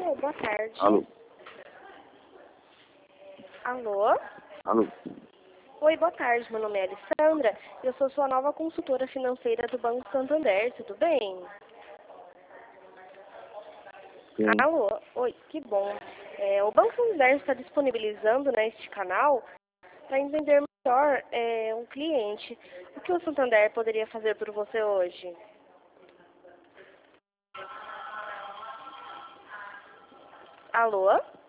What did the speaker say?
Alô, boa tarde. Alô? Alô? Alô? Oi, boa tarde. Meu nome é Alessandra. Eu sou sua nova consultora financeira do Banco Santander. Tudo bem? Sim. Alô? Oi, que bom. O Banco Santander está disponibilizando neste canal para entender melhor um cliente. O que o Santander poderia fazer por você hoje? Alô?